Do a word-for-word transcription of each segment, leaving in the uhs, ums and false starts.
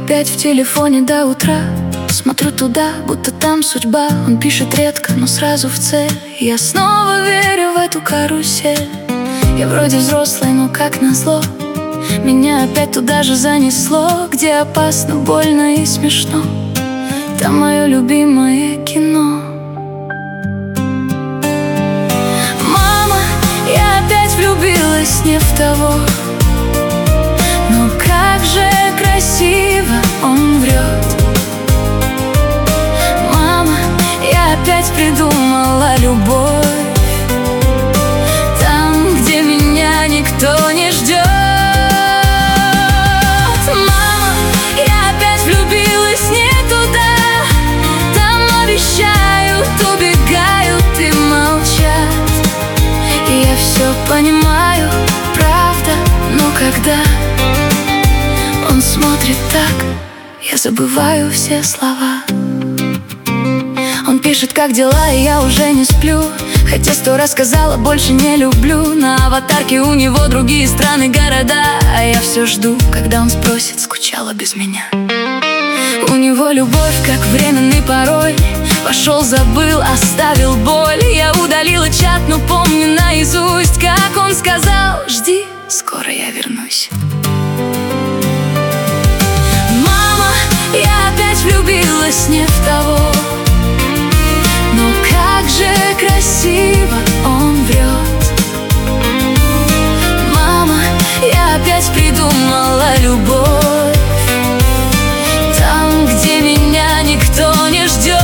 опять в телефоне до утра. Смотрю туда, будто там судьба. Он пишет редко, но сразу в цель. Я снова верю в эту карусель. Я вроде взрослый, но как назло меня опять туда же занесло, где опасно, больно и смешно. Там мое любимое кино. Мама, я опять влюбилась не в того. Но как же красиво он врет. Мама, я опять придумала любовь там, где меня никто не ждет. Мама, я опять влюбилась не туда. Там обещают, убегают и молчат. И я все понимаю, правда, но когда он смотрит так, я забываю все слова. Он пишет, как дела, и я уже не сплю, хотя сто раз сказала, больше не люблю. На аватарке у него другие страны, города, а я все жду, когда он спросит, скучала без меня. У него любовь, как временный пароль. Пошел, забыл, оставил боль. Я удалила чат, но помню наизусть, как он сказал: жди, скоро я вернусь. Мама, я опять влюбилась не в того. Но как же красиво он врет. Мама, я опять придумала любовь там, где меня никто не ждет.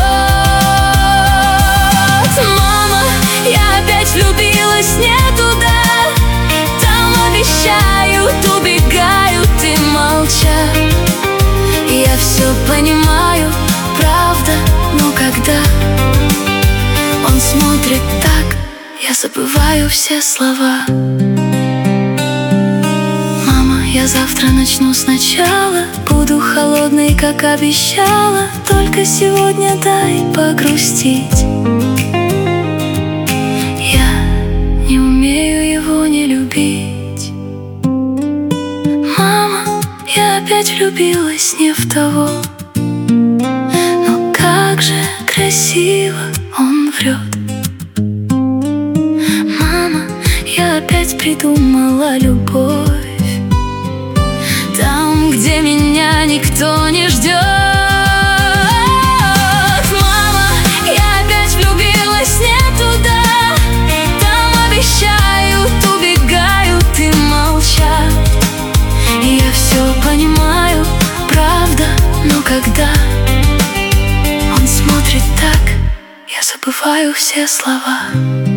Мама, я опять влюбилась не туда. Там обещают, убегают и молчат. И я все понимаю, правда, но когда он смотрит так, я забываю все слова. Мама, я завтра начну сначала. Буду холодной, как обещала. Только сегодня дай погрустить. Я не умею его не любить. Мама, я опять влюбилась не в того. Но как же красиво он врет. Мама, я опять придумала любовь там, где меня никто не ждет. Мама, я опять влюбилась не туда. Там обещают, убегают и молчат. И я все понимаю, правда, но когда он смотрит так, я забываю все слова.